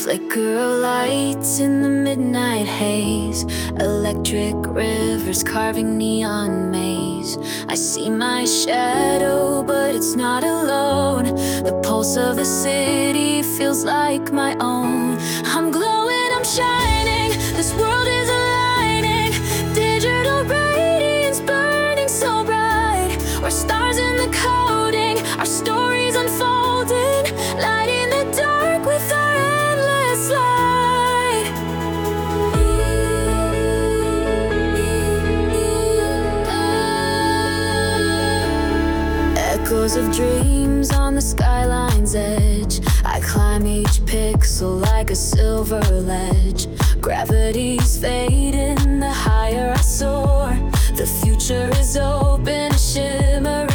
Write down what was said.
Flicker of lights in the midnight haze, electric rivers carving neon maze. I see my shadow, but it's not alone. The pulse of the city feels like my own. I'm glowing, I'm shining, this world is aligning. Digital radiance burning so bright. We're stars in the coding, our stories unfolding. Light in the dark with our endless light. Echoes of dreams on the skyline's edge. I climb each pixel like a silver ledge. Gravity's fading the higher I soar. The future is open, a shimmer